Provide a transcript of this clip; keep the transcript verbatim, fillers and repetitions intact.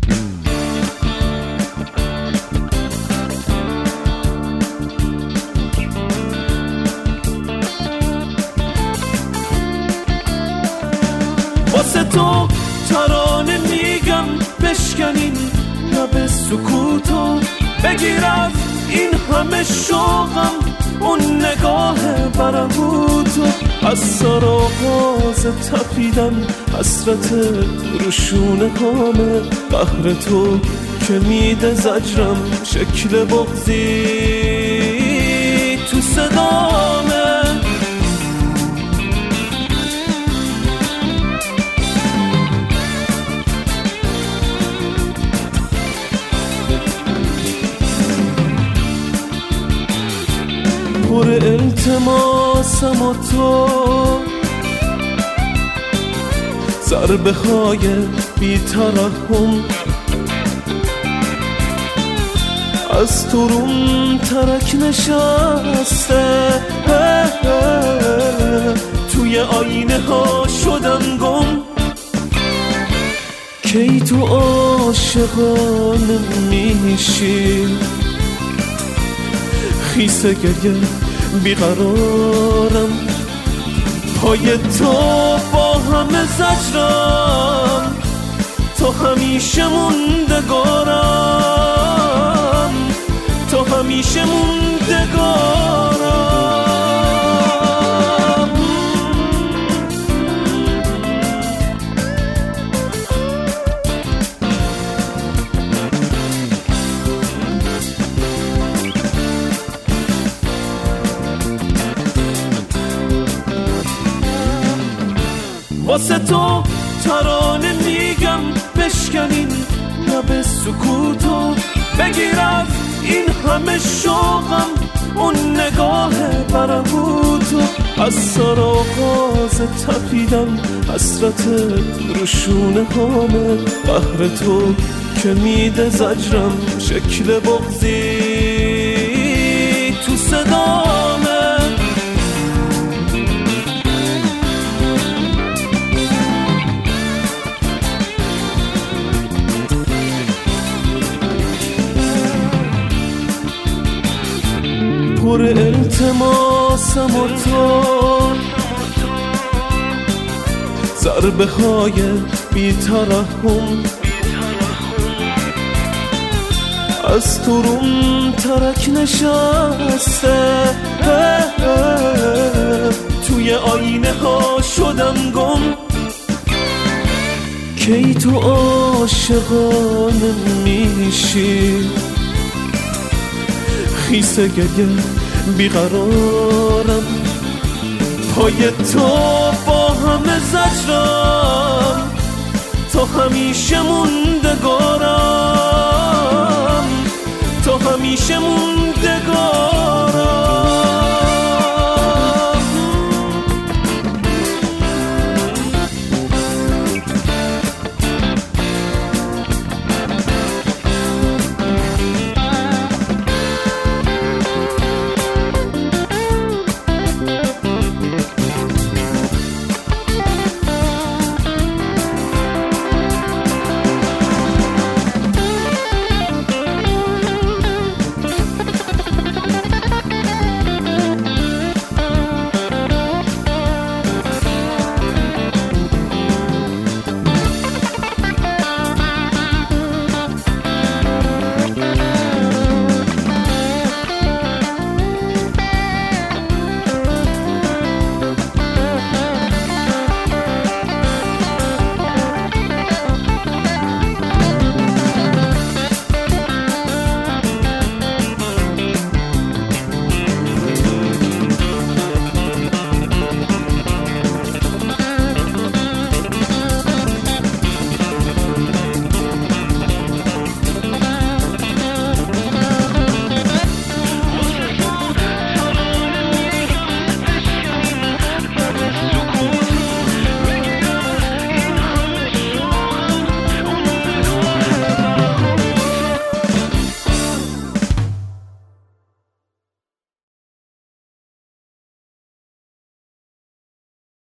واسه تو ترانه میگم بشکنین لب سکوتو، بگیر از این همه شوقم اون نگاه برهوتو، از سر آغاز تپیدن حسرت روشونه هامه، قهر تو که میده زجرم شکل بغضی تو صدامه. پر التماسم و تو ضربه های بی ترحم از تو روم ترک نشسته، توی آینه ها شدم گم، کی تو عاشقانه میشی، خیسه گریه بیقرارم، پای تو با همه زجرم، تو همیشه موندگارم، تو همیشه موندگارم. واسه تو ترانه میگم بشکنین لب سکوتو، بگیر از این همه شوقم اون نگاه برهوتو، از سر آغاز تپیدن حسرت روشونه هامه، قهر تو که میده زجرم شکل بغضی تو صدامه. پر التماسم و تو ضربه های بی ترحم از تو روم ترک نشسته، توی آینه ها شدم گم، کی تو عاشقانه میشی، خیسه گریه بیقرارم، پای تو با همه زجرم، تو همیشه موندگارم، تو همیشه موندگارم.